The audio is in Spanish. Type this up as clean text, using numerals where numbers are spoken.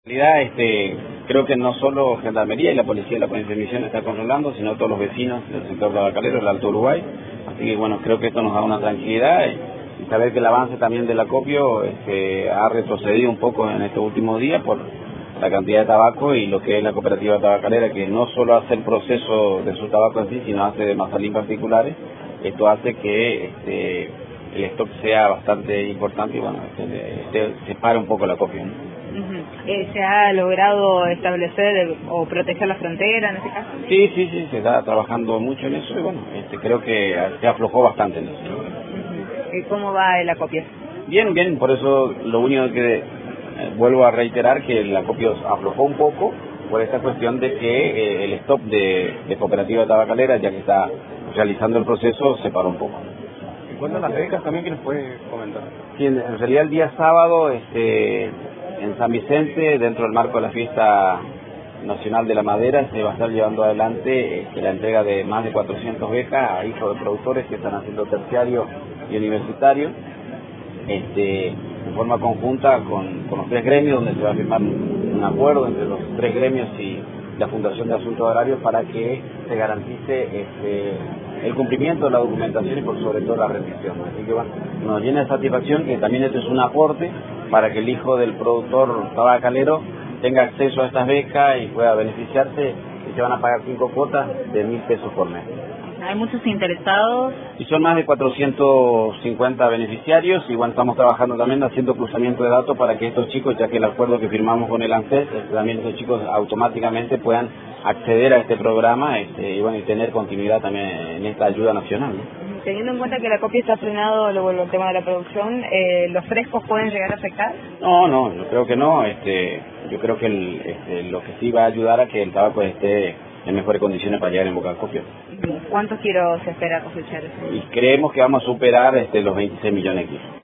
En realidad, creo que no solo Gendarmería y la Policía de la Provincia de Misiones está controlando, sino todos los vecinos del sector tabacalero, del Alto Uruguay. Así que bueno, creo que esto nos da una tranquilidad y saber que el avance también del acopio ha retrocedido un poco en estos últimos días por la cantidad de tabaco y lo que es la cooperativa tabacalera, que no solo hace el proceso de su tabaco en sí, sino hace de mazalín particulares. Esto hace que el stock sea bastante importante y bueno, se para un poco el acopio, ¿no? ¿Se ha logrado establecer o proteger la frontera en este caso? Sí, se está trabajando mucho en eso y bueno, creo que se aflojó bastante en eso. ¿Cómo va el acopio? Bien, por eso lo único que vuelvo a reiterar que el acopio aflojó un poco por esta cuestión de que el stop de cooperativa tabacalera, ya que está realizando el proceso, se paró un poco. ¿En cuanto a las becas también, qué nos puede comentar? Sí, en realidad el día sábado en San Vicente, dentro del marco de la fiesta nacional de la madera, se va a estar llevando adelante la entrega de más de 400 becas a hijos de productores que están haciendo terciario y universitario, en forma conjunta con los tres gremios, donde se va a firmar un acuerdo entre los tres gremios y la Fundación de Asuntos Agrarios para que se garantice el cumplimiento de la documentación y por sobre todo la rendición. Así que bueno, nos llena de satisfacción que también esto es un aporte para que el hijo del productor tabacalero tenga acceso a estas becas y pueda beneficiarse, y se van a pagar 5 cuotas de 1.000 pesos por mes. Hay muchos interesados. Y son más de 450 beneficiarios y bueno, estamos trabajando también haciendo cruzamiento de datos para que estos chicos, ya que el acuerdo que firmamos con el ANSES, también estos chicos automáticamente puedan acceder a este programa y bueno, y tener continuidad también en esta ayuda nacional, ¿no? Teniendo en cuenta que la copia está frenado, lo vuelvo al tema de la producción, ¿los frescos pueden llegar a afectar? No, yo creo que no. Yo creo que lo que sí va a ayudar a que el tabaco esté en mejores condiciones para llegar en boca al acopio. ¿Cuántos kilos se espera cosechar? Y creemos que vamos a superar los 26 millones de kilos.